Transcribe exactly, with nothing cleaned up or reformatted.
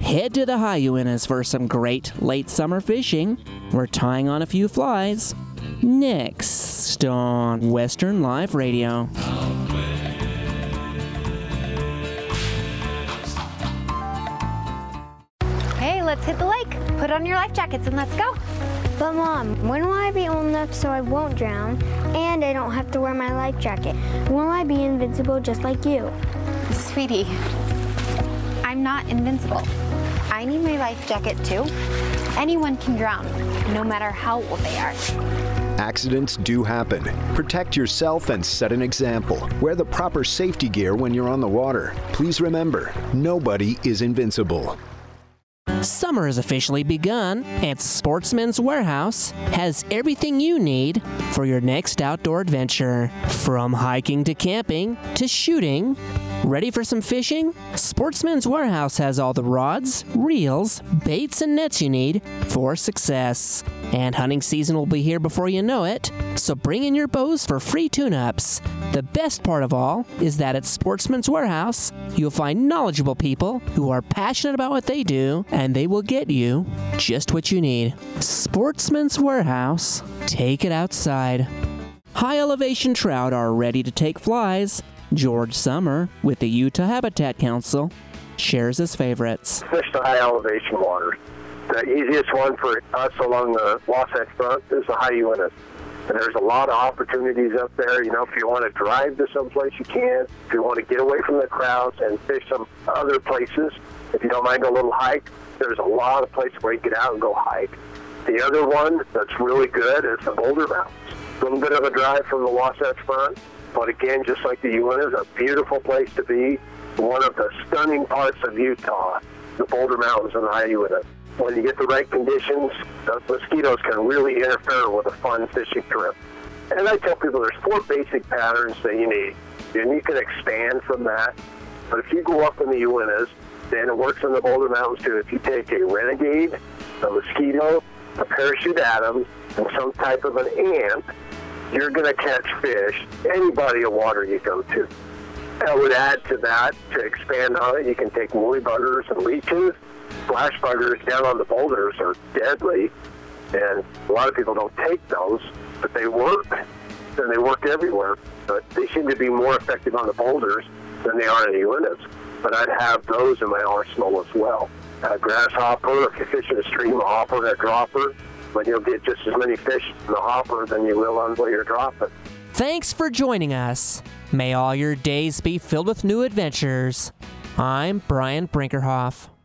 head to the high Uintas for some great late summer fishing. We're tying on a few flies. Next on Western Live Radio. Hey, let's hit the lake. Put on your life jackets and let's go. But Mom, when will I be old enough so I won't drown and I don't have to wear my life jacket? Will I be invincible just like you? Sweetie, I'm not invincible. I need my life jacket too. Anyone can drown, no matter how old they are. Accidents do happen. Protect yourself and set an example. Wear the proper safety gear when you're on the water. Please remember, nobody is invincible. Summer has officially begun, and Sportsman's Warehouse has everything you need for your next outdoor adventure. From hiking to camping to shooting. Ready for some fishing? Sportsman's Warehouse has all the rods, reels, baits, and nets you need for success. And hunting season will be here before you know it, so bring in your bows for free tune-ups. The best part of all is that at Sportsman's Warehouse, you'll find knowledgeable people who are passionate about what they do, and they will get you just what you need. Sportsman's Warehouse. Take it outside. High elevation trout are ready to take flies. George Summer, with the Utah Habitat Council, shares his favorites. Fish the high elevation waters. The easiest one for us along the Wasatch Front is the high Uintas. And there's a lot of opportunities up there. You know, if you want to drive to someplace, you can. If you want to get away from the crowds and fish some other places, if you don't mind a little hike, there's a lot of places where you get out and go hike. The other one that's really good is the Boulder Mountains. A little bit of a drive from the Wasatch Front, but again, just like the Uintas, a beautiful place to be. One of the stunning parts of Utah, the Boulder Mountains and the high Uintas. When you get the right conditions, the mosquitoes can really interfere with a fun fishing trip. And I tell people there's four basic patterns that you need, and you can expand from that. But if you go up in the Uintas, then it works in the Boulder Mountains too. If you take a renegade, a mosquito, a parachute atom, and some type of an ant, you're going to catch fish any body of water you go to. I would add to that, to expand on it, you can take woolly buggers and leeches. Flash buggers down on the boulders are deadly, and a lot of people don't take those, but they work, and they work everywhere. But they seem to be more effective on the boulders than they are in the Uintas. But I'd have those in my arsenal as well. A grasshopper, if you fish in a stream, a hopper, a dropper, but you'll get just as many fish in the hopper than you will on what you're dropping. Thanks for joining us. May all your days be filled with new adventures. I'm Brian Brinkerhoff.